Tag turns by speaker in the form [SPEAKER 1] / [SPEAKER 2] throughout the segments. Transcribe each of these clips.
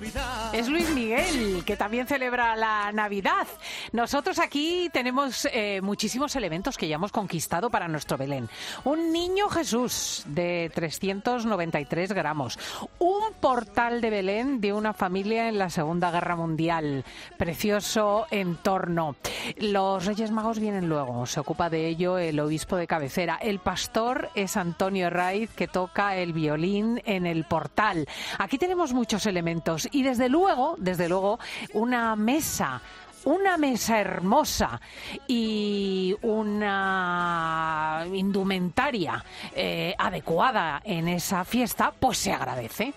[SPEAKER 1] Es Luis Miguel, que también celebra la Navidad. Nosotros aquí tenemos muchísimos elementos que ya hemos conquistado para nuestro Belén. Un niño Jesús de 393 gramos. Un portal de Belén de una familia en la Segunda Guerra Mundial. Precioso entorno. Los Reyes Magos vienen luego. Se ocupa de ello el obispo de cabecera. El pastor es Antonio Herraiz, que toca el violín en el portal. Aquí tenemos muchos elementos y desde luego, una mesa hermosa y una indumentaria adecuada en esa fiesta, pues se agradece.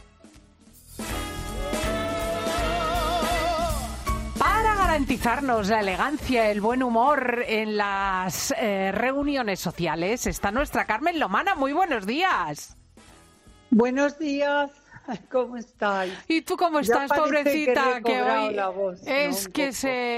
[SPEAKER 1] Para garantizarnos la elegancia, el buen humor en las reuniones sociales, está nuestra Carmen Lomana. Muy buenos días.
[SPEAKER 2] Buenos días. ¿Cómo estáis?
[SPEAKER 1] ¿Y tú cómo estás, pobrecita?
[SPEAKER 2] Que
[SPEAKER 1] hoy
[SPEAKER 2] la voz,
[SPEAKER 1] es que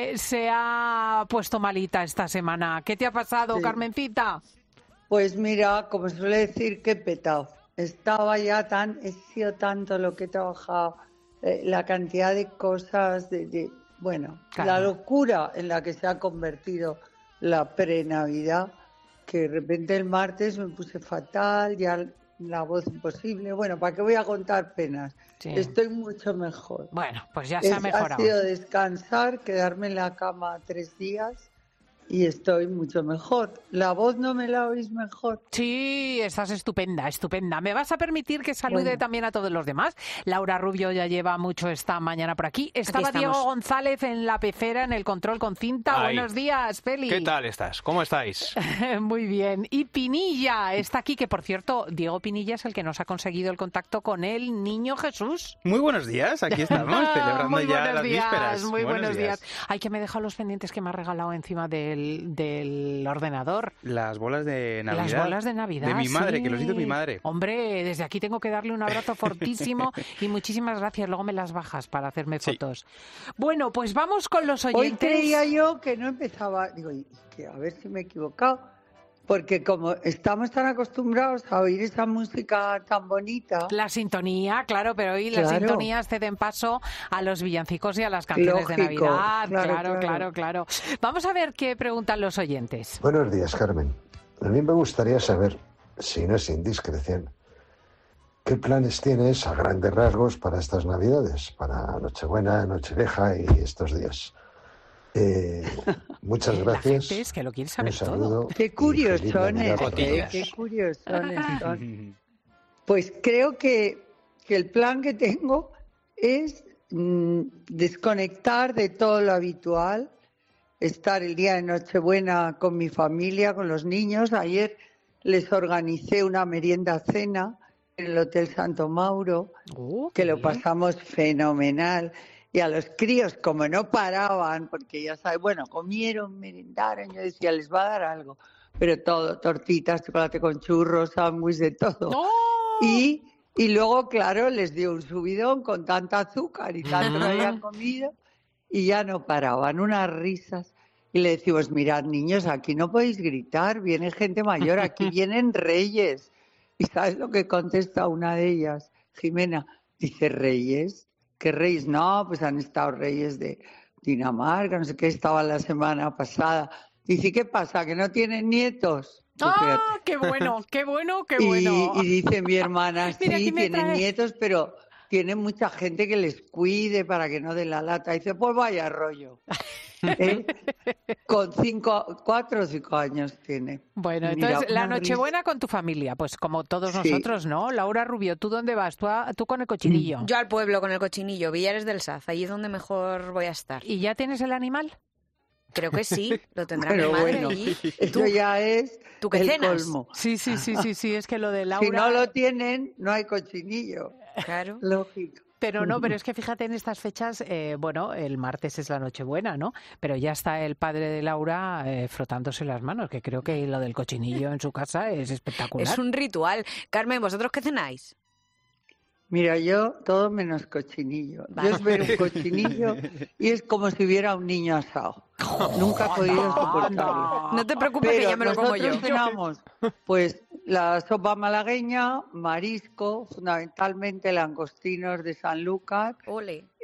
[SPEAKER 1] se ha puesto malita esta semana. ¿Qué te ha pasado, sí, Carmencita?
[SPEAKER 2] Pues mira, como suele decir, que he petado. Estaba ya he sido tanto lo que he trabajado, la cantidad de cosas, bueno, claro, la locura en la que se ha convertido la pre-Navidad, que de repente el martes me puse fatal, ya la voz imposible. Bueno, ¿para qué voy a contar penas? Sí. Estoy mucho mejor.
[SPEAKER 1] Bueno, pues ya se ha mejorado.
[SPEAKER 2] Ha sido descansar, quedarme en la cama 3 días y estoy mucho mejor. ¿La voz no me la oís mejor?
[SPEAKER 1] Sí, estás estupenda, estupenda. ¿Me vas a permitir que salude también a todos los demás? Laura Rubio ya lleva mucho esta mañana por aquí. Estaba Diego González en la pecera, en el control con cinta.
[SPEAKER 3] Ahí.
[SPEAKER 1] Buenos días, Feli.
[SPEAKER 3] ¿Qué tal estás? ¿Cómo estáis?
[SPEAKER 1] Muy bien. Y Pinilla está aquí, que por cierto, Diego Pinilla es el que nos ha conseguido el contacto con el Niño Jesús.
[SPEAKER 3] Muy buenos días, aquí estamos, celebrando ya las vísperas.
[SPEAKER 1] Muy buenos días. Ay, que me he dejado los pendientes que me ha regalado encima del ordenador.
[SPEAKER 3] Las bolas de Navidad.
[SPEAKER 1] Las bolas de Navidad,
[SPEAKER 3] de mi madre,
[SPEAKER 1] sí,
[SPEAKER 3] que los hizo mi madre.
[SPEAKER 1] Hombre, desde aquí tengo que darle un abrazo fortísimo y muchísimas gracias. Luego me las bajas para hacerme fotos. Bueno, pues vamos con los oyentes.
[SPEAKER 2] Hoy creía yo que no empezaba, digo, que a ver si me he equivocado, porque como estamos tan acostumbrados a oír esa música tan bonita...
[SPEAKER 1] La sintonía, claro, pero hoy las sintonías ceden paso a los villancicos y a las canciones de Navidad. Claro. Vamos a ver qué preguntan los oyentes.
[SPEAKER 4] Buenos días, Carmen. A mí me gustaría saber, si no es indiscreción, ¿qué planes tienes a grandes rasgos para estas Navidades? Para Nochebuena, Nochevieja y estos días. Muchas gracias.
[SPEAKER 1] La gente es que lo quiere saber todo.
[SPEAKER 2] Qué curiosones, qué curiosones son. Pues creo que el plan que tengo es desconectar de todo lo habitual, estar el día de Nochebuena con mi familia, con los niños. Ayer les organicé una merienda cena en el Hotel Santo Mauro, que lo pasamos fenomenal. Y a los críos, como no paraban, porque ya sabes, comieron, merendaron, yo decía, les va a dar algo. Pero todo, tortitas, chocolate con churros, sándwich, de todo.
[SPEAKER 1] ¡Oh!
[SPEAKER 2] Y luego, claro, les dio un subidón con tanta azúcar y tanto que habían comido y ya no paraban, unas risas. Y le decimos, mirad, niños, aquí no podéis gritar, viene gente mayor, aquí vienen reyes. ¿Y sabes lo que contesta una de ellas? Jimena, dice, ¿reyes? ¿Qué reyes? No, pues han estado reyes de Dinamarca, no sé qué, estaban la semana pasada. Dice, ¿qué pasa? ¿Que no tienen nietos? Pues
[SPEAKER 1] ¡Ah, qué bueno!
[SPEAKER 2] Y dice mi hermana, sí, tienen nietos, pero tienen mucha gente que les cuide para que no den la lata. Dice, pues vaya rollo. Con 4 o 5 años tiene.
[SPEAKER 1] Bueno, entonces la Nochebuena con tu familia, pues como todos nosotros, ¿no? Laura Rubio, ¿tú dónde vas? ¿Tú con el cochinillo?
[SPEAKER 5] Yo al pueblo con el cochinillo, Villares del Saz, allí es donde mejor voy a estar.
[SPEAKER 1] ¿Y ya tienes el animal?
[SPEAKER 5] Creo que sí, lo tendrá mi madre allí.
[SPEAKER 2] Eso ya es el colmo.
[SPEAKER 1] Sí, es que lo de Laura...
[SPEAKER 2] Si no lo tienen, no hay cochinillo.
[SPEAKER 5] Claro.
[SPEAKER 2] Lógico.
[SPEAKER 1] Pero es que fíjate en estas fechas, el martes es la Nochebuena, ¿no? Pero ya está el padre de Laura frotándose las manos, que creo que lo del cochinillo en su casa es espectacular.
[SPEAKER 5] Es un ritual. Carmen, ¿vosotros qué cenáis?
[SPEAKER 2] Mira, yo todo menos cochinillo. Yo es ver un cochinillo y es como si hubiera un niño asado. Nunca he podido soportarlo.
[SPEAKER 5] No te preocupes, que ya me lo como yo.
[SPEAKER 2] Nosotros cenamos, pues, la sopa malagueña, marisco, fundamentalmente langostinos de Sanlúcar,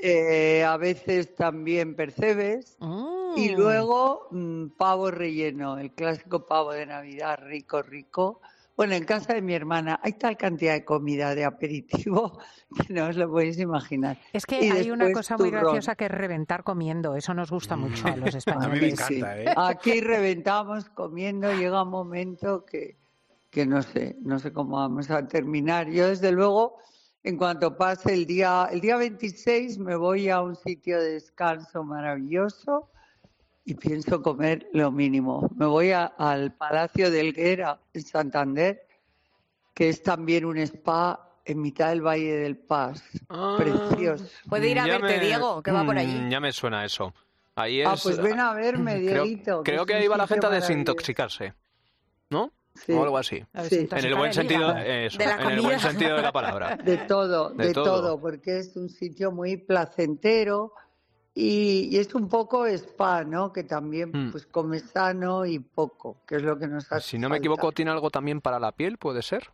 [SPEAKER 2] A veces también percebes. Y luego pavo relleno, el clásico pavo de Navidad, rico, rico. Bueno, en casa de mi hermana hay tal cantidad de comida de aperitivo que no os lo podéis imaginar.
[SPEAKER 1] Es que
[SPEAKER 2] Y
[SPEAKER 1] hay una
[SPEAKER 2] después
[SPEAKER 1] cosa muy
[SPEAKER 2] turrón.
[SPEAKER 1] graciosa que es reventar comiendo. Eso nos gusta mucho a los españoles.
[SPEAKER 3] A mí me encanta, ¿eh?
[SPEAKER 2] Aquí reventamos comiendo, llega un momento que no sé cómo vamos a terminar. Yo, desde luego, en cuanto pase el día 26 me voy a un sitio de descanso maravilloso y pienso comer lo mínimo. Me voy al Palacio de Helguera, en Santander, que es también un spa en mitad del Valle del Paz. Precioso.
[SPEAKER 5] Puede ir a verte, Diego, que va por allí.
[SPEAKER 6] Ya me suena eso. Ahí es...
[SPEAKER 2] Pues ven a verme, Dieguito.
[SPEAKER 6] Creo que
[SPEAKER 2] es
[SPEAKER 6] ahí
[SPEAKER 2] un
[SPEAKER 6] va la
[SPEAKER 2] sitio
[SPEAKER 6] gente a
[SPEAKER 2] maravilloso.
[SPEAKER 6] desintoxicarse, ¿no?
[SPEAKER 2] Sí.
[SPEAKER 6] O algo así.
[SPEAKER 2] Sí.
[SPEAKER 6] En el buen sentido, eso,
[SPEAKER 5] De la
[SPEAKER 6] en el
[SPEAKER 5] comida.
[SPEAKER 6] buen sentido de la palabra.
[SPEAKER 2] De todo, porque es un sitio muy placentero y es un poco spa, ¿no? Que también pues come sano y poco, que es lo que nos hace
[SPEAKER 6] Si no me
[SPEAKER 2] falta.
[SPEAKER 6] equivoco, ¿tiene algo también para la piel? ¿Puede ser?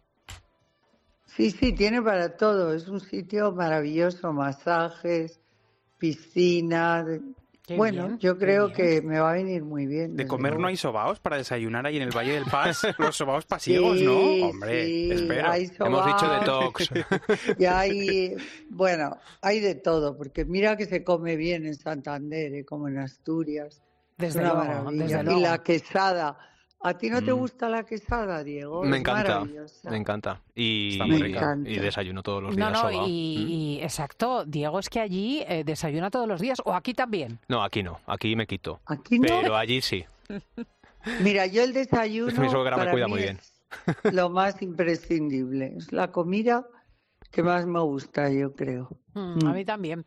[SPEAKER 2] Sí, tiene para todo. Es un sitio maravilloso, masajes, piscina.
[SPEAKER 1] Qué
[SPEAKER 2] Bueno,
[SPEAKER 1] bien,
[SPEAKER 2] yo
[SPEAKER 1] qué
[SPEAKER 2] creo
[SPEAKER 1] bien.
[SPEAKER 2] que me va a venir muy bien.
[SPEAKER 3] De
[SPEAKER 2] desde
[SPEAKER 3] comer
[SPEAKER 2] luego.
[SPEAKER 3] no hay sobaos para desayunar ahí en el Valle del Paz. Los sobaos pasiegos,
[SPEAKER 2] Sí,
[SPEAKER 3] ¿no? Hombre,
[SPEAKER 2] sí,
[SPEAKER 3] espero.
[SPEAKER 2] hay
[SPEAKER 6] Hemos dicho
[SPEAKER 2] sobaos.
[SPEAKER 6] detox.
[SPEAKER 2] Y hay, bueno, hay de todo, porque mira que se come bien en Santander, como en Asturias.
[SPEAKER 1] Desde
[SPEAKER 2] es una
[SPEAKER 1] luego,
[SPEAKER 2] maravilla.
[SPEAKER 1] desde
[SPEAKER 2] Y
[SPEAKER 1] luego.
[SPEAKER 2] la quesada. ¿A ti no te gusta la quesada, Diego?
[SPEAKER 6] Me
[SPEAKER 2] Es
[SPEAKER 6] encanta,
[SPEAKER 2] maravillosa.
[SPEAKER 6] me encanta. Y,
[SPEAKER 3] Está muy
[SPEAKER 2] Me
[SPEAKER 3] rica.
[SPEAKER 2] encanta.
[SPEAKER 6] y desayuno todos los
[SPEAKER 1] No,
[SPEAKER 6] días
[SPEAKER 1] no,
[SPEAKER 6] sobao.
[SPEAKER 1] y exacto, Diego, es que allí desayuna todos los días, o aquí también.
[SPEAKER 6] No, aquí no, aquí me quito.
[SPEAKER 2] Aquí no.
[SPEAKER 6] Pero allí sí.
[SPEAKER 2] Mira, yo el desayuno
[SPEAKER 6] Es que mi suegra me
[SPEAKER 2] para
[SPEAKER 6] cuida
[SPEAKER 2] mí
[SPEAKER 6] muy bien.
[SPEAKER 2] es lo más imprescindible. Es la comida que más me gusta, yo creo.
[SPEAKER 1] A mí también.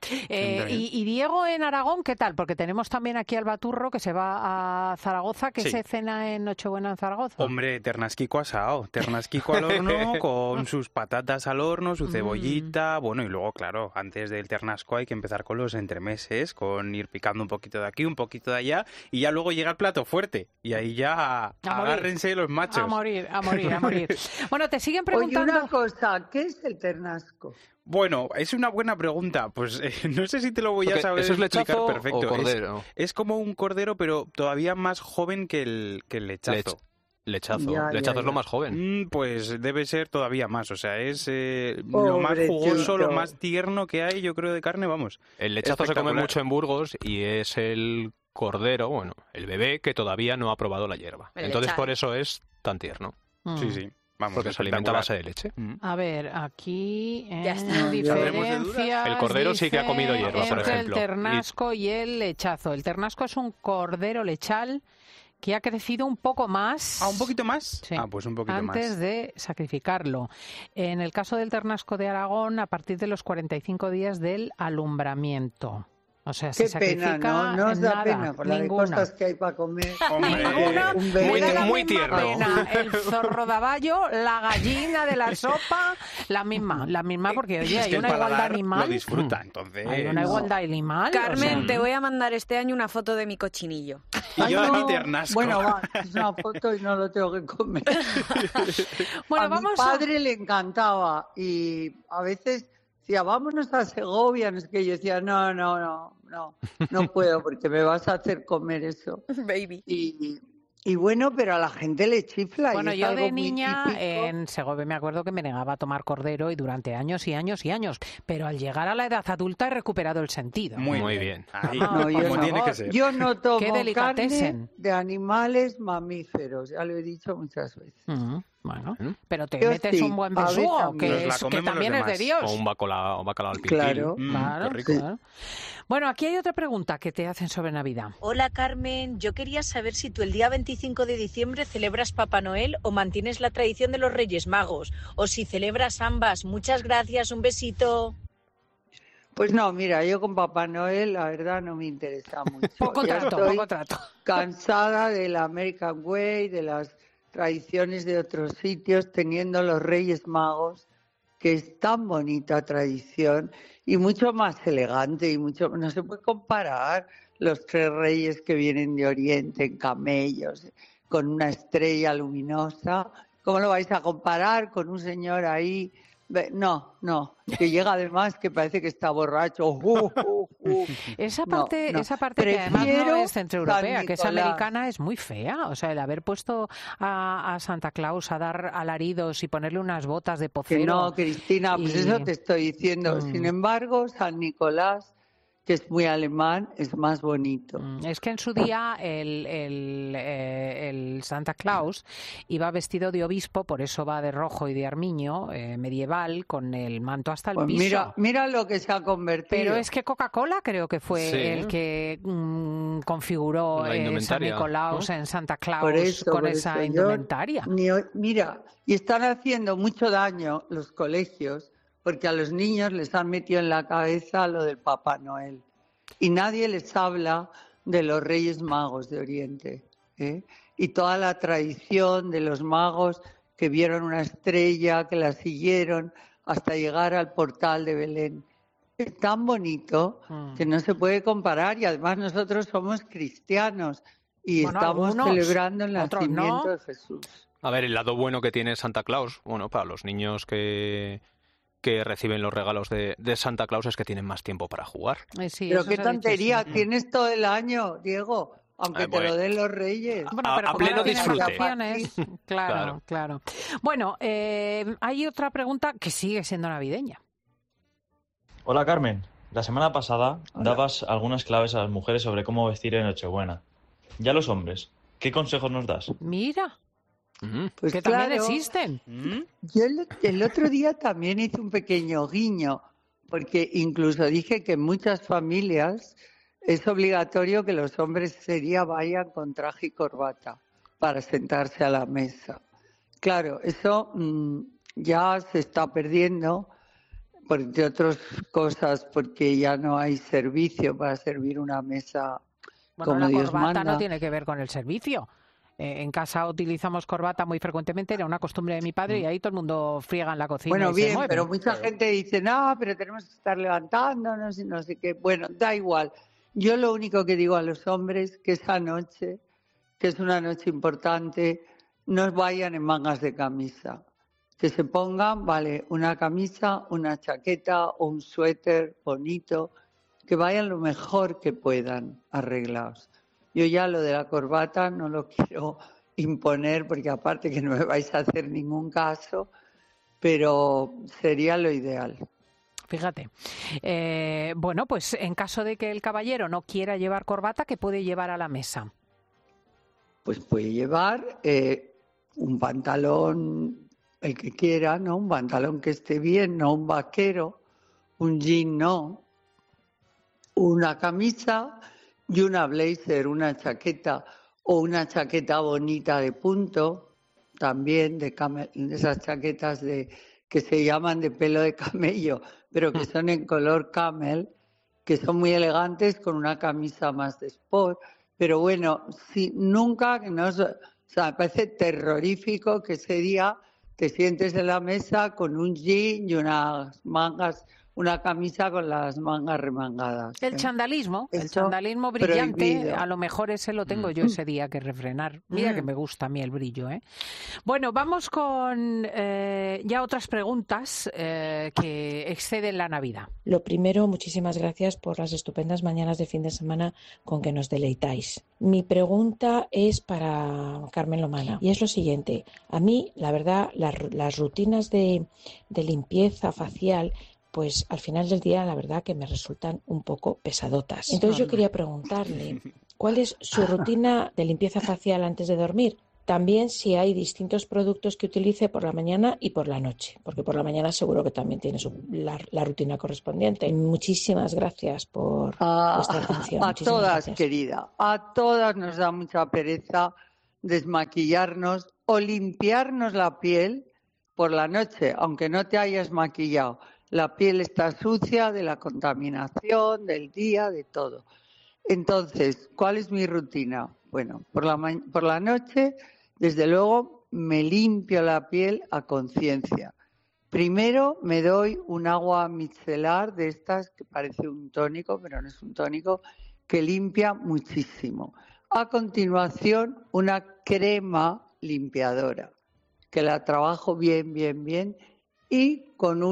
[SPEAKER 1] Y Diego en Aragón, ¿qué tal? Porque tenemos también aquí al Baturro que se va a Zaragoza, que
[SPEAKER 3] Sí.
[SPEAKER 1] se cena en Nochebuena en Zaragoza.
[SPEAKER 3] Hombre, ternasquico asado, ternasquico al horno con sus patatas al horno, su cebollita, bueno, y luego, claro, antes del ternasco hay que empezar con los entremeses, con ir picando un poquito de aquí, un poquito de allá, y ya luego llega el plato fuerte, y ahí ya
[SPEAKER 1] morir.
[SPEAKER 3] agárrense los machos.
[SPEAKER 1] A morir, a morir, a morir. Bueno, te siguen
[SPEAKER 2] Oye,
[SPEAKER 1] preguntando...
[SPEAKER 2] una cosa, ¿qué es el ternasco?
[SPEAKER 3] Bueno, es una buena pregunta, pues no sé si te lo voy a
[SPEAKER 6] Porque
[SPEAKER 3] saber
[SPEAKER 6] ¿eso es
[SPEAKER 3] explicar
[SPEAKER 6] lechazo
[SPEAKER 3] perfecto.
[SPEAKER 6] o cordero?
[SPEAKER 3] Es como un cordero, pero todavía más joven que el lechazo.
[SPEAKER 6] Lechazo.
[SPEAKER 2] Ya,
[SPEAKER 6] Lechazo
[SPEAKER 2] ya,
[SPEAKER 6] es lo
[SPEAKER 2] ya.
[SPEAKER 6] más joven.
[SPEAKER 3] Pues debe ser todavía más, o sea, es lo más
[SPEAKER 2] Pobrecito.
[SPEAKER 3] jugoso, lo más tierno que hay, yo creo, de carne, vamos.
[SPEAKER 6] El lechazo se come
[SPEAKER 3] Espectacular.
[SPEAKER 6] mucho en Burgos y es el cordero, bueno, el bebé que todavía no ha probado la hierba.
[SPEAKER 5] El
[SPEAKER 6] Entonces
[SPEAKER 5] lechal.
[SPEAKER 6] por eso es tan tierno,
[SPEAKER 3] Sí, vamos.
[SPEAKER 6] porque se alimenta a
[SPEAKER 3] espectacular.
[SPEAKER 6] base de leche.
[SPEAKER 1] A ver, aquí
[SPEAKER 5] Ya está.
[SPEAKER 1] diferencias.
[SPEAKER 6] El cordero sí que ha comido hierba, por
[SPEAKER 1] entre
[SPEAKER 6] ejemplo.
[SPEAKER 1] el ternasco y el lechazo. El ternasco es un cordero lechal que ha crecido un poco más.
[SPEAKER 3] ¿Ah, un poquito más?
[SPEAKER 1] Sí,
[SPEAKER 3] Pues un poquito
[SPEAKER 1] antes
[SPEAKER 3] más.
[SPEAKER 1] de sacrificarlo. En el caso del ternasco de Aragón, a partir de los 45 días del alumbramiento. O sea, se
[SPEAKER 2] Qué pena,
[SPEAKER 1] sacrifica
[SPEAKER 2] ¿no? No os
[SPEAKER 1] en
[SPEAKER 2] da
[SPEAKER 1] nada,
[SPEAKER 2] pena por las
[SPEAKER 1] ninguna.
[SPEAKER 2] cosas que hay para comer.
[SPEAKER 3] Hombre,
[SPEAKER 1] Ninguna,
[SPEAKER 2] un
[SPEAKER 1] me
[SPEAKER 2] bebé.
[SPEAKER 1] da la
[SPEAKER 6] Muy
[SPEAKER 1] misma
[SPEAKER 6] tierno.
[SPEAKER 1] pena el zorro de aballo, la gallina de la sopa, la misma porque oye,
[SPEAKER 3] es
[SPEAKER 1] hay
[SPEAKER 3] que el
[SPEAKER 1] una igualdad
[SPEAKER 3] paladar
[SPEAKER 1] animal.
[SPEAKER 3] lo disfruta, entonces.
[SPEAKER 1] Hay una igualdad animal.
[SPEAKER 5] Carmen,
[SPEAKER 1] o sea,
[SPEAKER 5] te voy a mandar este año una foto de mi cochinillo.
[SPEAKER 3] Y yo
[SPEAKER 2] Ay,
[SPEAKER 3] de mi
[SPEAKER 2] no.
[SPEAKER 3] ternasco.
[SPEAKER 2] Bueno, va, es una foto y no lo tengo que comer.
[SPEAKER 1] Bueno,
[SPEAKER 2] A mi
[SPEAKER 1] vamos
[SPEAKER 2] padre le encantaba y a veces decía, vámonos a Segovia, no sé qué. Yo decía, no puedo porque me vas a hacer comer eso.
[SPEAKER 5] Baby.
[SPEAKER 2] Y bueno, pero a la gente le chifla.
[SPEAKER 1] Bueno,
[SPEAKER 2] y es
[SPEAKER 1] yo
[SPEAKER 2] algo
[SPEAKER 1] de
[SPEAKER 2] muy
[SPEAKER 1] niña
[SPEAKER 2] típico.
[SPEAKER 1] en Segovia me acuerdo que me negaba a tomar cordero y durante años y años y años, pero al llegar a la edad adulta he recuperado el sentido.
[SPEAKER 6] Muy bien.
[SPEAKER 3] Ahí,
[SPEAKER 2] No, yo
[SPEAKER 3] como
[SPEAKER 2] no.
[SPEAKER 3] tiene que ser.
[SPEAKER 2] Yo no
[SPEAKER 1] Qué
[SPEAKER 2] tomo
[SPEAKER 1] delicatessen.
[SPEAKER 2] carne de animales mamíferos, ya lo he dicho muchas veces.
[SPEAKER 1] Bueno, pero te
[SPEAKER 2] Yo
[SPEAKER 1] metes
[SPEAKER 2] sí,
[SPEAKER 1] un buen
[SPEAKER 2] a ver
[SPEAKER 1] besugo,
[SPEAKER 2] también.
[SPEAKER 3] Nos la
[SPEAKER 1] que
[SPEAKER 3] comemos
[SPEAKER 1] también
[SPEAKER 3] los
[SPEAKER 1] es de
[SPEAKER 3] demás.
[SPEAKER 1] Dios.
[SPEAKER 6] O un bacalao al pilpil.
[SPEAKER 2] Claro.
[SPEAKER 1] Claro,
[SPEAKER 3] qué rico.
[SPEAKER 1] claro. Bueno, aquí hay otra pregunta que te hacen sobre Navidad.
[SPEAKER 7] Hola Carmen, yo quería saber si tú el día 25 de diciembre celebras Papá Noel o mantienes la tradición de los Reyes Magos, o si celebras ambas. Muchas gracias, un besito.
[SPEAKER 2] Pues no, mira, yo con Papá Noel la verdad no me interesa mucho. Ya estoy
[SPEAKER 1] Poco trato.
[SPEAKER 2] cansada del American Way, de las tradiciones de otros sitios, teniendo los Reyes Magos, que es tan bonita tradición y mucho más elegante y mucho no se puede comparar los tres reyes que vienen de Oriente en camellos, con una estrella luminosa. ¿Cómo lo vais a comparar con un señor ahí No, que llega además que parece que está borracho.
[SPEAKER 1] Esa parte,
[SPEAKER 2] no.
[SPEAKER 1] esa parte que además no
[SPEAKER 2] Prefiero
[SPEAKER 1] es centroeuropea,
[SPEAKER 2] San
[SPEAKER 1] que es
[SPEAKER 2] Nicolás.
[SPEAKER 1] americana, es muy fea. O sea, el haber puesto a Santa Claus a dar alaridos y ponerle unas botas de
[SPEAKER 2] Que
[SPEAKER 1] pocero.
[SPEAKER 2] no, Cristina, pues eso te estoy diciendo. Sin embargo, San Nicolás, que es muy alemán, es más bonito.
[SPEAKER 1] Es que en su día el Santa Claus iba vestido de obispo, por eso va de rojo y de armiño, medieval, con el manto hasta el
[SPEAKER 2] Pues
[SPEAKER 1] piso.
[SPEAKER 2] mira lo que se ha convertido.
[SPEAKER 1] Pero es que Coca-Cola creo que fue
[SPEAKER 6] Sí.
[SPEAKER 1] el que configuró
[SPEAKER 6] La
[SPEAKER 1] San
[SPEAKER 6] indumentaria,
[SPEAKER 1] Nicolás
[SPEAKER 6] ¿no?
[SPEAKER 1] en Santa Claus
[SPEAKER 2] Por eso,
[SPEAKER 1] con esa indumentaria.
[SPEAKER 2] Mira, y están haciendo mucho daño los colegios porque a los niños les han metido en la cabeza lo del Papá Noel y nadie les habla de los Reyes Magos de Oriente, ¿eh? Y toda la tradición de los magos que vieron una estrella, que la siguieron hasta llegar al portal de Belén. Es tan bonito que no se puede comparar y además nosotros somos cristianos y
[SPEAKER 1] Bueno,
[SPEAKER 2] estamos
[SPEAKER 1] algunos,
[SPEAKER 2] celebrando el
[SPEAKER 1] otros
[SPEAKER 2] nacimiento
[SPEAKER 1] no.
[SPEAKER 2] de Jesús.
[SPEAKER 6] A ver, el lado bueno que tiene Santa Claus, bueno, para los niños que reciben los regalos de Santa Claus es que tienen más tiempo para jugar.
[SPEAKER 1] Sí,
[SPEAKER 2] Pero
[SPEAKER 1] eso
[SPEAKER 2] qué
[SPEAKER 1] se ha dicho
[SPEAKER 2] tontería,
[SPEAKER 1] siempre.
[SPEAKER 2] tienes todo el año, Diego, aunque te
[SPEAKER 6] bueno.
[SPEAKER 2] lo den los Reyes.
[SPEAKER 1] Bueno, pero
[SPEAKER 6] A
[SPEAKER 1] como
[SPEAKER 6] pleno
[SPEAKER 1] ahora tienes
[SPEAKER 6] disfrute.
[SPEAKER 1] vacaciones, claro. Bueno, hay otra pregunta que sigue siendo navideña.
[SPEAKER 8] Hola Carmen, la semana pasada dabas algunas claves a las mujeres sobre cómo vestir en Nochebuena. Ya los hombres, ¿qué consejos nos das?
[SPEAKER 1] Mira,
[SPEAKER 2] Pues
[SPEAKER 1] que también
[SPEAKER 2] claro,
[SPEAKER 1] existen.
[SPEAKER 2] yo el otro día también hice un pequeño guiño, porque incluso dije que en muchas familias es obligatorio que los hombres ese día vayan con traje y corbata para sentarse a la mesa. Claro, eso ya se está perdiendo, entre otras cosas, porque ya no hay servicio para servir una mesa
[SPEAKER 1] Bueno,
[SPEAKER 2] como
[SPEAKER 1] la
[SPEAKER 2] Dios
[SPEAKER 1] corbata
[SPEAKER 2] manda.
[SPEAKER 1] no tiene que ver con el servicio. En casa utilizamos corbata muy frecuentemente, era una costumbre de mi padre y ahí todo el mundo friega en la cocina
[SPEAKER 2] Bueno,
[SPEAKER 1] y se
[SPEAKER 2] bien,
[SPEAKER 1] mueve.
[SPEAKER 2] pero mucha gente dice, no, pero tenemos que estar levantándonos y no sé qué. Bueno, da igual. Yo lo único que digo a los hombres que esa noche, que es una noche importante, no vayan en mangas de camisa. Que se pongan, vale, una camisa, una chaqueta o un suéter bonito, que vayan lo mejor que puedan arreglados. Yo ya lo de la corbata no lo quiero imponer porque aparte que no me vais a hacer ningún caso, pero sería lo ideal.
[SPEAKER 1] Fíjate. Bueno, pues en caso de que el caballero no quiera llevar corbata, ¿qué puede llevar a la mesa?
[SPEAKER 2] Pues puede llevar un pantalón, el que quiera, ¿no? Un pantalón que esté bien, no un vaquero, un jean no, una camisa y una blazer, una chaqueta o una chaqueta bonita de punto, también de esas chaquetas que se llaman de pelo de camello, pero que son en color camel, que son muy elegantes con una camisa más de sport. Pero bueno, nunca, o sea, me parece terrorífico que ese día te sientes en la mesa con un jean y unas mangas, una camisa con las mangas remangadas.
[SPEAKER 1] El chandalismo
[SPEAKER 2] Eso
[SPEAKER 1] brillante,
[SPEAKER 2] prohibido.
[SPEAKER 1] a lo mejor ese lo tengo yo ese día que refrenar. Mira que me gusta a mí el brillo, ¿eh? Bueno, vamos con ya otras preguntas que exceden la Navidad.
[SPEAKER 9] Lo primero, muchísimas gracias por las estupendas mañanas de fin de semana con que nos deleitáis. Mi pregunta es para Carmen Lomana y es lo siguiente. A mí, la verdad, las rutinas de limpieza facial, pues al final del día la verdad que me resultan un poco pesadotas. Entonces yo quería preguntarle, ¿cuál es su rutina de limpieza facial antes de dormir? También si hay distintos productos que utilice por la mañana y por la noche, porque por la mañana seguro que también tiene la rutina correspondiente. Muchísimas gracias por vuestra atención.
[SPEAKER 2] A
[SPEAKER 9] Muchísimas
[SPEAKER 2] todas,
[SPEAKER 9] gracias.
[SPEAKER 2] querida, a todas nos da mucha pereza desmaquillarnos o limpiarnos la piel por la noche, aunque no te hayas maquillado. La piel está sucia de la contaminación, del día, de todo. Entonces, ¿cuál es mi rutina? Bueno, por la noche, desde luego, me limpio la piel a conciencia. Primero me doy un agua micelar de estas que parece un tónico, pero no es un tónico, que limpia muchísimo. A continuación, una crema limpiadora, que la trabajo bien, bien, bien y con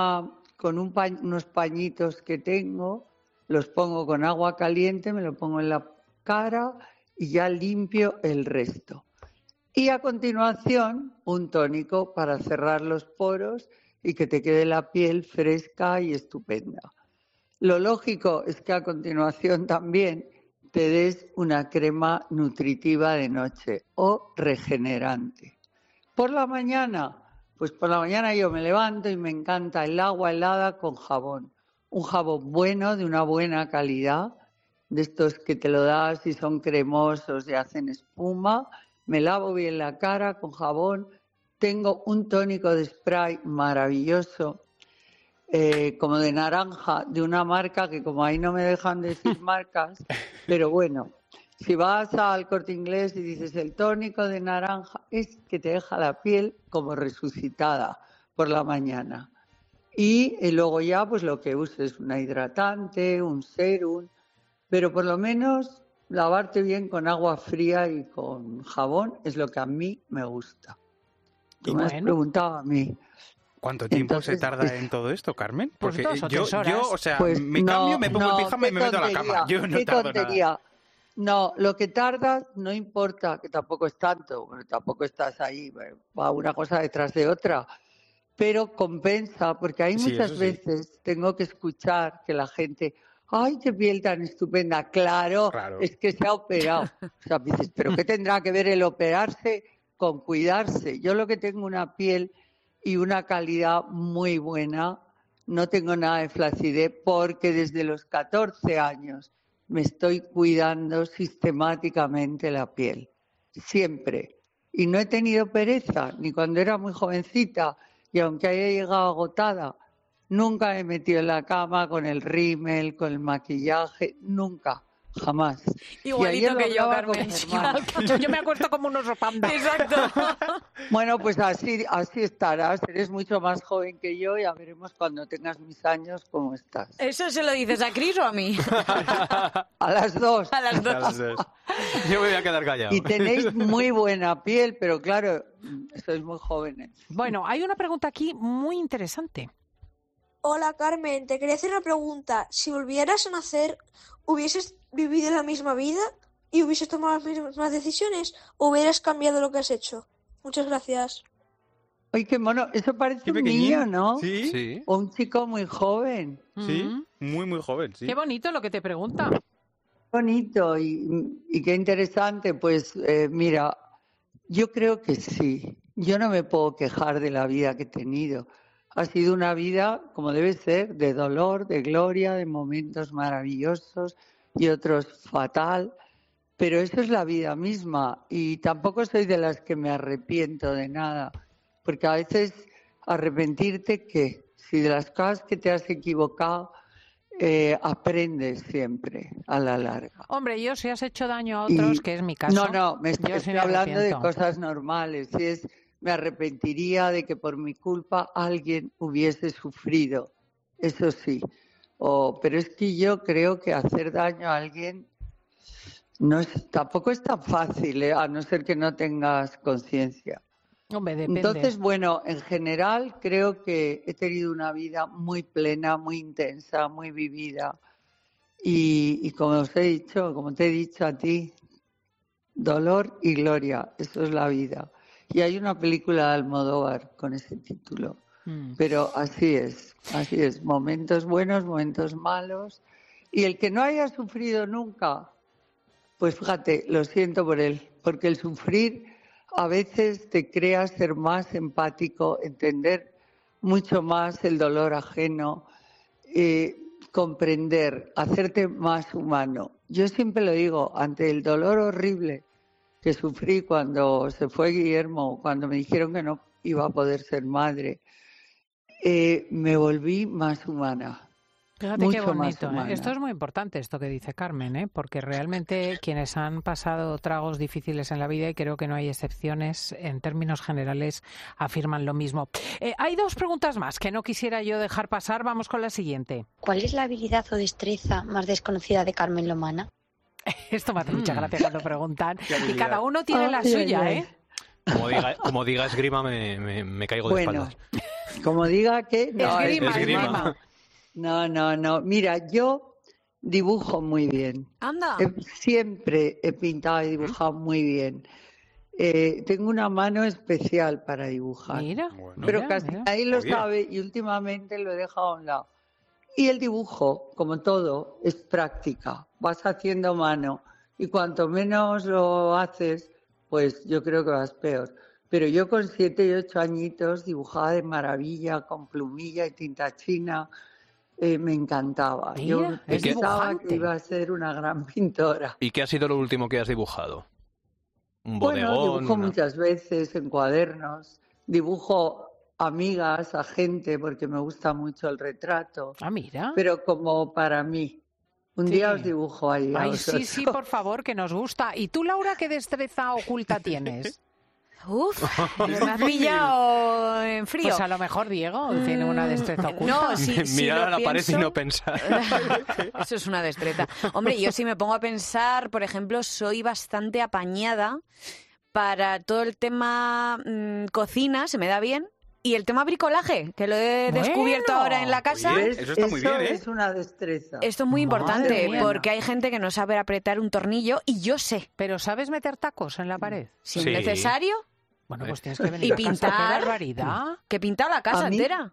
[SPEAKER 2] unos pañitos que tengo, los pongo con agua caliente, me lo pongo en la cara y ya limpio el resto. Y a continuación, un tónico para cerrar los poros y que te quede la piel fresca y estupenda. Lo lógico es que a continuación también te des una crema nutritiva de noche o regenerante. Por la mañana, pues por la mañana yo me levanto y me encanta el agua helada con jabón. Un jabón bueno, de una buena calidad, de estos que te lo das y son cremosos y hacen espuma. Me lavo bien la cara con jabón. Tengo un tónico de spray maravilloso, como de naranja, de una marca que como ahí no me dejan decir marcas, pero bueno, si vas al Corte Inglés y dices el tónico de naranja, es que te deja la piel como resucitada por la mañana. Y luego ya pues lo que uses, una hidratante, un serum, pero por lo menos lavarte bien con agua fría y con jabón es lo que a mí me gusta. Tú me has preguntado a mí.
[SPEAKER 3] ¿Cuánto tiempo se tarda en todo esto, Carmen? Porque
[SPEAKER 1] pues 2 o 3 horas.
[SPEAKER 3] yo, o sea,
[SPEAKER 2] Pues
[SPEAKER 3] me cambio, me pongo el pijama y me meto a la cama. Yo no
[SPEAKER 2] qué
[SPEAKER 3] tardo
[SPEAKER 2] tontería.
[SPEAKER 3] nada.
[SPEAKER 2] No, lo que tardas no importa, que tampoco es tanto, bueno, tampoco estás ahí, va una cosa detrás de otra, pero compensa, porque hay
[SPEAKER 3] Sí,
[SPEAKER 2] muchas
[SPEAKER 3] eso sí.
[SPEAKER 2] veces tengo que escuchar que la gente, ¡ay, qué piel tan estupenda! Claro, es que se ha operado. O sea, dices, ¿pero qué tendrá que ver el operarse con cuidarse? Yo lo que tengo una piel y una calidad muy buena, no tengo nada de flacidez porque desde los 14 años me estoy cuidando sistemáticamente la piel, siempre. Y no he tenido pereza, ni cuando era muy jovencita, y aunque haya llegado agotada, nunca me he metido en la cama con el rímel, con el maquillaje, nunca. Jamás.
[SPEAKER 5] Igualito que yo,
[SPEAKER 2] hablaba con
[SPEAKER 5] Carmen.
[SPEAKER 2] mi hermana.
[SPEAKER 1] Yo me acuesto como un oso panda.
[SPEAKER 5] Exacto.
[SPEAKER 2] Bueno, pues así estarás. Eres mucho más joven que yo, ya veremos cuando tengas mis años cómo estás.
[SPEAKER 5] ¿Eso se lo dices a Cris o a mí?
[SPEAKER 2] A las dos.
[SPEAKER 5] A las dos.
[SPEAKER 6] A las dos. Yo me voy a quedar callado.
[SPEAKER 2] Y tenéis muy buena piel, pero claro, sois muy jóvenes.
[SPEAKER 1] Bueno, hay una pregunta aquí muy interesante.
[SPEAKER 10] Hola Carmen, te quería hacer una pregunta. Si volvieras a nacer, ¿hubieses vivido la misma vida y hubieses tomado las mismas decisiones o hubieras cambiado lo que has hecho? Muchas gracias.
[SPEAKER 2] Ay, qué mono. Eso parece
[SPEAKER 3] Qué
[SPEAKER 2] un
[SPEAKER 3] pequeñín.
[SPEAKER 2] niño, ¿no?
[SPEAKER 3] Sí,
[SPEAKER 6] Sí.
[SPEAKER 2] O un chico muy joven.
[SPEAKER 3] sí, muy, muy joven, sí.
[SPEAKER 1] Qué bonito lo que te pregunta.
[SPEAKER 2] Bonito y qué interesante. Pues mira, yo creo que sí. Yo no me puedo quejar de la vida que he tenido. Ha sido una vida, como debe ser, de dolor, de gloria, de momentos maravillosos y otros fatal. Pero eso es la vida misma y tampoco soy de las que me arrepiento de nada. Porque a veces arrepentirte, ¿qué? Si de las cosas que te has equivocado, aprendes siempre a la larga.
[SPEAKER 1] Hombre, yo si has hecho daño a otros, que es mi caso.
[SPEAKER 2] No, me
[SPEAKER 1] yo
[SPEAKER 2] estoy
[SPEAKER 1] sí me
[SPEAKER 2] hablando de
[SPEAKER 1] arrepiento.
[SPEAKER 2] cosas normales. Si es, me arrepentiría de que por mi culpa alguien hubiese sufrido. Eso sí. Pero es que yo creo que hacer daño a alguien tampoco es tan fácil, a no ser que no tengas conciencia.
[SPEAKER 1] Hombre, depende.
[SPEAKER 2] Entonces, bueno, en general creo que he tenido una vida muy plena, muy intensa, muy vivida. Y como os he dicho, como te he dicho a ti, dolor y gloria, eso es la vida. Y hay una película de Almodóvar con ese título. Pero así es, momentos buenos, momentos malos. Y el que no haya sufrido nunca, pues fíjate, lo siento por él, porque el sufrir a veces te crea ser más empático, entender mucho más el dolor ajeno, comprender, hacerte más humano. Yo siempre lo digo, ante el dolor horrible que sufrí cuando se fue Guillermo, cuando me dijeron que no iba a poder ser madre, me volví más humana.
[SPEAKER 1] Fíjate
[SPEAKER 2] mucho
[SPEAKER 1] qué
[SPEAKER 2] más
[SPEAKER 1] bonito.
[SPEAKER 2] humana.
[SPEAKER 1] Esto es muy importante, esto que dice Carmen, porque realmente quienes han pasado tragos difíciles en la vida, y creo que no hay excepciones, en términos generales afirman lo mismo. Hay 2 preguntas más que no quisiera yo dejar pasar. Vamos con la siguiente.
[SPEAKER 11] ¿Cuál es la habilidad o destreza más desconocida de Carmen Lomana?
[SPEAKER 1] Esto me hace mucha gracia cuando preguntan. Y
[SPEAKER 6] habilidad.
[SPEAKER 1] cada uno tiene la
[SPEAKER 2] Ay,
[SPEAKER 1] suya,
[SPEAKER 2] ay, ay.
[SPEAKER 1] ¿eh?
[SPEAKER 6] Como diga esgrima, me caigo de
[SPEAKER 2] Bueno,
[SPEAKER 6] espaldas.
[SPEAKER 2] Como diga que... No,
[SPEAKER 1] Esgrima.
[SPEAKER 2] No. Mira, yo dibujo muy bien.
[SPEAKER 5] Anda.
[SPEAKER 2] Siempre he pintado y dibujado muy bien. Tengo una mano especial para dibujar.
[SPEAKER 1] Mira,
[SPEAKER 2] pero casi nadie lo sabe y últimamente lo he dejado a un lado. Y el dibujo, como todo, es práctica. Vas haciendo mano y cuanto menos lo haces, pues yo creo que vas peor. Pero yo con 7 y 8 añitos dibujaba de maravilla, con plumilla y tinta china. Me encantaba.
[SPEAKER 1] Mira,
[SPEAKER 2] yo
[SPEAKER 1] es
[SPEAKER 2] pensaba
[SPEAKER 1] dibujante.
[SPEAKER 2] que iba a ser una gran pintora.
[SPEAKER 6] ¿Y qué ha sido lo último que has dibujado? ¿Un bodegón?
[SPEAKER 2] Bueno, dibujo
[SPEAKER 6] una-
[SPEAKER 2] muchas veces en cuadernos. Dibujo amigas, a gente, porque me gusta mucho el retrato.
[SPEAKER 1] Ah, mira.
[SPEAKER 2] Pero como para mí. Un
[SPEAKER 1] Sí.
[SPEAKER 2] día os dibujo ahí. a
[SPEAKER 1] Ay, sí,
[SPEAKER 2] vosotros.
[SPEAKER 1] por favor, que nos gusta. ¿Y tú, Laura, qué destreza oculta tienes?
[SPEAKER 5] Uf, me has pillado en frío.
[SPEAKER 1] Pues a lo mejor Diego tiene una destreza oculta.
[SPEAKER 5] No, sí, sí
[SPEAKER 6] Mirar
[SPEAKER 5] lo
[SPEAKER 6] a la pared y
[SPEAKER 5] pienso.
[SPEAKER 6] no pensar.
[SPEAKER 5] Eso es una destreza. Hombre, yo si me pongo a pensar, por ejemplo, soy bastante apañada para todo el tema cocina, se me da bien. Y el tema bricolaje, que lo he descubierto ahora en la casa.
[SPEAKER 2] ¿Ves?
[SPEAKER 3] Eso está muy bien, ¿eh?
[SPEAKER 2] Es una destreza.
[SPEAKER 5] Esto es muy
[SPEAKER 1] Madre
[SPEAKER 5] importante
[SPEAKER 1] mía.
[SPEAKER 5] porque hay gente que no sabe apretar un tornillo y yo sé.
[SPEAKER 1] ¿Pero sabes meter tacos en la pared?
[SPEAKER 5] Si
[SPEAKER 6] Sí.
[SPEAKER 5] es necesario,
[SPEAKER 1] Bueno, pues tienes que venir
[SPEAKER 5] y
[SPEAKER 1] a casa.
[SPEAKER 5] pintar.
[SPEAKER 1] ¡Qué barbaridad!
[SPEAKER 5] que he pintado la casa
[SPEAKER 2] A mí-
[SPEAKER 5] entera.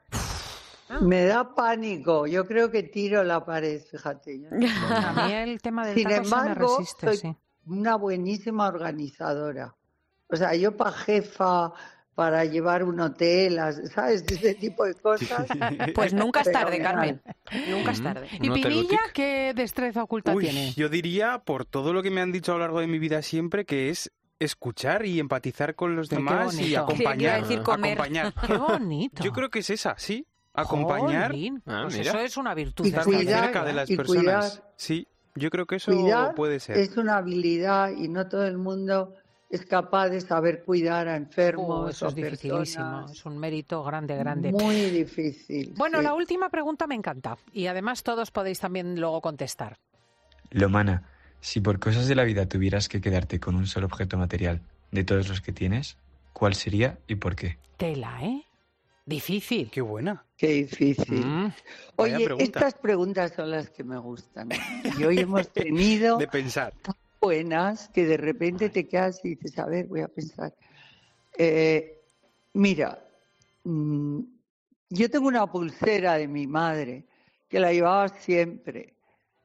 [SPEAKER 2] Me da pánico. Yo creo que tiro la pared, fíjate. Yo no puedo.
[SPEAKER 1] A mí el tema del
[SPEAKER 2] Sin
[SPEAKER 1] taco se me
[SPEAKER 2] embargo,
[SPEAKER 1] resiste,
[SPEAKER 2] soy
[SPEAKER 1] sí.
[SPEAKER 2] una buenísima organizadora. O sea, yo para jefa, para llevar un hotel, ¿sabes? Ese tipo de cosas.
[SPEAKER 5] Pues nunca es tarde,
[SPEAKER 2] Fenomenal.
[SPEAKER 5] Carmen. Nunca es tarde.
[SPEAKER 1] ¿Y
[SPEAKER 6] Un hotel
[SPEAKER 1] Pinilla
[SPEAKER 6] boutique.
[SPEAKER 1] qué destreza oculta
[SPEAKER 3] Uy,
[SPEAKER 1] tiene?
[SPEAKER 3] yo diría, por todo lo que me han dicho a lo largo de mi vida siempre, que es escuchar y empatizar con los
[SPEAKER 1] Ay, qué
[SPEAKER 3] demás y
[SPEAKER 1] bonito.
[SPEAKER 5] Creía que iba a
[SPEAKER 3] acompañar.
[SPEAKER 5] decir comer.
[SPEAKER 3] Acompañar.
[SPEAKER 1] ¡Qué bonito!
[SPEAKER 3] Yo creo que es esa, sí. Acompañar,
[SPEAKER 1] Jolín,
[SPEAKER 6] Ah,
[SPEAKER 1] pues
[SPEAKER 6] mira.
[SPEAKER 1] eso es una virtud.
[SPEAKER 2] Y
[SPEAKER 3] estar
[SPEAKER 2] cuidar,
[SPEAKER 3] cerca de las
[SPEAKER 2] y
[SPEAKER 3] personas.
[SPEAKER 2] cuidar.
[SPEAKER 3] Sí, yo creo que eso
[SPEAKER 2] Cuidar
[SPEAKER 3] puede ser.
[SPEAKER 2] es una habilidad y no todo el mundo es capaz de saber cuidar a enfermos
[SPEAKER 1] Eso
[SPEAKER 2] o
[SPEAKER 1] es dificilísimo.
[SPEAKER 2] personas.
[SPEAKER 1] Es un mérito grande, grande.
[SPEAKER 2] Muy difícil.
[SPEAKER 1] Bueno,
[SPEAKER 2] sí.
[SPEAKER 1] la última pregunta me encanta. Y además todos podéis también luego contestar.
[SPEAKER 12] Lomana, si por cosas de la vida tuvieras que quedarte con un solo objeto material de todos los que tienes, ¿cuál sería y por qué?
[SPEAKER 1] Tela, ¿eh? Difícil.
[SPEAKER 3] Qué buena.
[SPEAKER 2] Qué difícil.
[SPEAKER 3] Vaya
[SPEAKER 2] Oye,
[SPEAKER 3] pregunta.
[SPEAKER 2] estas preguntas son las que me gustan. Y hoy hemos tenido
[SPEAKER 3] De pensar.
[SPEAKER 2] buenas que de repente te quedas y dices, a ver, voy a pensar. Mira, yo tengo una pulsera de mi madre que la llevaba siempre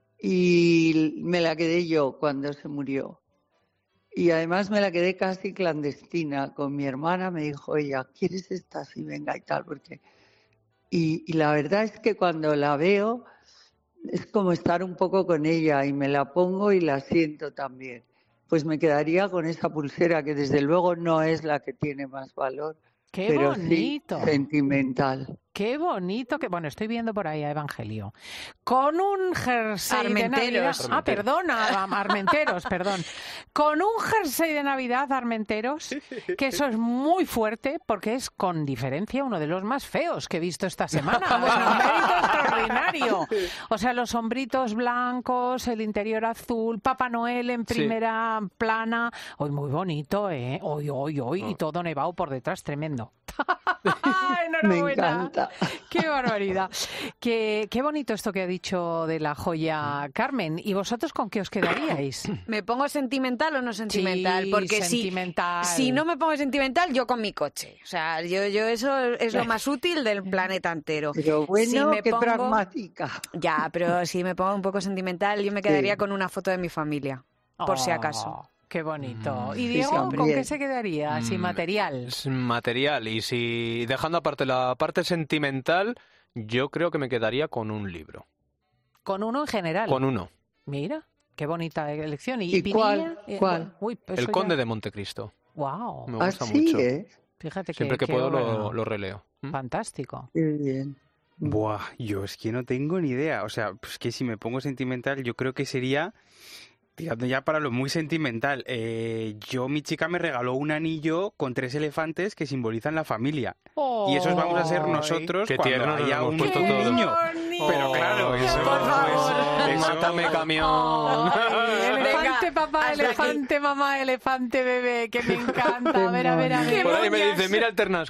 [SPEAKER 2] y me la quedé yo cuando se murió. Y además me la quedé casi clandestina con mi hermana. Me dijo ella, ¿quieres esta? Sí, venga y tal, porque... Y la verdad es que cuando la veo es como estar un poco con ella y me la pongo y la siento también. Pues me quedaría con esa pulsera que desde luego no es la que tiene más valor,
[SPEAKER 1] ¡Qué
[SPEAKER 2] pero
[SPEAKER 1] bonito!
[SPEAKER 2] sí sentimental.
[SPEAKER 1] Qué bonito que... Bueno, estoy viendo por ahí a Evangelio. Con un jersey de Navidad...
[SPEAKER 5] Armenteros.
[SPEAKER 1] Ah, perdona, Armenteros, perdón. Con un jersey de Navidad, Armenteros, que eso es muy fuerte porque es con diferencia uno de los más feos que he visto esta semana. Bueno, un mérito extraordinario. O sea, los sombritos blancos, el interior azul, Papá Noel en primera plana. Hoy muy bonito, ¿eh? Hoy. Y todo nevado por detrás, tremendo.
[SPEAKER 2] Me
[SPEAKER 1] Enhorabuena.
[SPEAKER 2] encanta.
[SPEAKER 1] Qué barbaridad. Qué bonito esto que ha dicho de la joya Carmen. ¿Y vosotros con qué os quedaríais?
[SPEAKER 5] ¿Me pongo sentimental o no sentimental?
[SPEAKER 1] Sí,
[SPEAKER 5] Porque
[SPEAKER 1] sentimental.
[SPEAKER 5] Si no me pongo sentimental, yo con mi coche. O sea, yo eso es lo más útil del planeta entero.
[SPEAKER 2] Pero bueno,
[SPEAKER 5] Si me
[SPEAKER 2] qué
[SPEAKER 5] pongo-
[SPEAKER 2] pragmática.
[SPEAKER 5] Ya, pero si me pongo un poco sentimental, yo me quedaría
[SPEAKER 2] Sí.
[SPEAKER 5] con una foto de mi familia, por si
[SPEAKER 1] Oh,
[SPEAKER 5] acaso.
[SPEAKER 1] Qué bonito. ¿Y
[SPEAKER 2] sí,
[SPEAKER 1] Diego,
[SPEAKER 2] hombre.
[SPEAKER 1] con qué se quedaría? Sin material.
[SPEAKER 6] Es material. Y si, dejando aparte la parte sentimental, yo creo que me quedaría con un libro.
[SPEAKER 1] Con uno en general.
[SPEAKER 6] Con uno.
[SPEAKER 1] Mira, qué bonita elección.
[SPEAKER 2] ¿Y
[SPEAKER 1] Pinilla?
[SPEAKER 2] cuál?
[SPEAKER 1] Uy, pues
[SPEAKER 6] El
[SPEAKER 1] eso
[SPEAKER 6] Conde
[SPEAKER 1] ya-
[SPEAKER 6] de Montecristo.
[SPEAKER 1] Wow.
[SPEAKER 6] Me gusta
[SPEAKER 2] Así
[SPEAKER 6] mucho.
[SPEAKER 2] es.
[SPEAKER 1] Fíjate
[SPEAKER 6] Siempre que
[SPEAKER 1] qué
[SPEAKER 6] puedo
[SPEAKER 1] obra.
[SPEAKER 6] lo releo. ¿Mm?
[SPEAKER 1] Fantástico.
[SPEAKER 2] Qué bien.
[SPEAKER 3] Buah, yo es que no tengo ni idea. O sea, pues que si me pongo sentimental, yo creo que sería, tirando ya para lo muy sentimental, mi chica me regaló un anillo con 3 elefantes que simbolizan la familia. Y esos vamos a ser nosotros
[SPEAKER 6] Qué
[SPEAKER 3] cuando
[SPEAKER 6] tierno nos
[SPEAKER 3] haya
[SPEAKER 6] hemos
[SPEAKER 3] un
[SPEAKER 6] puesto todos.
[SPEAKER 3] niño.
[SPEAKER 1] bonito!
[SPEAKER 3] Pero claro, eso...
[SPEAKER 5] Por favor.
[SPEAKER 3] eso-
[SPEAKER 6] Mátame, camión.
[SPEAKER 1] Elefante papá,
[SPEAKER 5] hasta
[SPEAKER 1] elefante mamá, elefante bebé, que me encanta. A ver.
[SPEAKER 5] Qué
[SPEAKER 6] Por ahí me
[SPEAKER 5] moñas.
[SPEAKER 6] dice, mira el ternasco.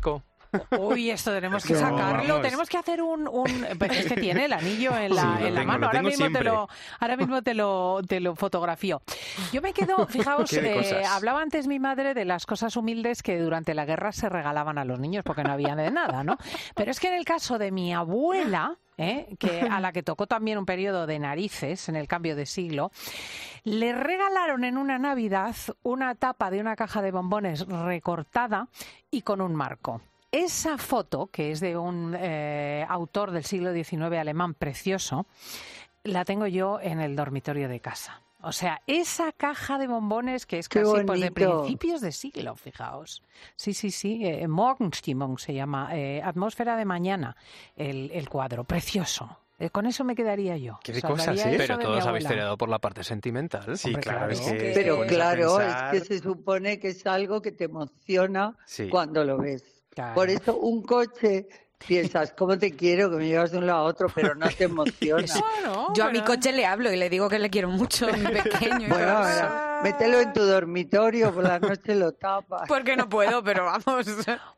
[SPEAKER 1] Uy, esto tenemos que
[SPEAKER 3] No,
[SPEAKER 1] sacarlo,
[SPEAKER 3] vamos.
[SPEAKER 1] tenemos que hacer es que tiene el anillo en la mano. Ahora mismo te lo fotografío. Yo me quedo, fijaos,
[SPEAKER 3] ¿Qué de cosas?
[SPEAKER 1] hablaba antes mi madre de las cosas humildes que durante la guerra se regalaban a los niños porque no había de nada, ¿no? Pero es que en el caso de mi abuela, a la que tocó también un periodo de narices en el cambio de siglo, le regalaron en una Navidad una tapa de una caja de bombones recortada y con un marco. Esa foto, que es de un autor del siglo XIX alemán precioso, la tengo yo en el dormitorio de casa. O sea, esa caja de bombones que es
[SPEAKER 2] Qué
[SPEAKER 1] casi pues, de
[SPEAKER 2] bonito.
[SPEAKER 1] principios de siglo, fijaos. Sí, Morgenstimmung se llama, atmósfera de mañana, el cuadro, precioso. Con eso me quedaría yo.
[SPEAKER 3] Qué de
[SPEAKER 1] O sea,
[SPEAKER 3] cosas,
[SPEAKER 1] daría
[SPEAKER 3] ¿eh?
[SPEAKER 1] eso
[SPEAKER 6] Pero
[SPEAKER 1] de mi
[SPEAKER 6] todos habéis
[SPEAKER 1] abuela.
[SPEAKER 6] tirado por la parte sentimental.
[SPEAKER 3] Sí,
[SPEAKER 1] Hombre,
[SPEAKER 3] claro,
[SPEAKER 1] claro.
[SPEAKER 3] es que
[SPEAKER 2] Pero
[SPEAKER 3] te pones a
[SPEAKER 2] claro,
[SPEAKER 3] pensar-
[SPEAKER 2] es que se supone que es algo que te emociona
[SPEAKER 3] Sí.
[SPEAKER 2] cuando lo ves.
[SPEAKER 1] Claro.
[SPEAKER 2] Por eso un coche piensas, ¿cómo te quiero? Que me llevas de un lado a otro, pero no te emociona.
[SPEAKER 1] Bueno,
[SPEAKER 5] Yo a mi
[SPEAKER 1] pero-
[SPEAKER 5] coche le hablo y le digo que le quiero mucho, mi pequeño. y
[SPEAKER 2] Bueno,
[SPEAKER 5] todo.
[SPEAKER 2] ahora, mételo en tu dormitorio, por la noche lo tapas.
[SPEAKER 5] Porque no puedo, pero vamos.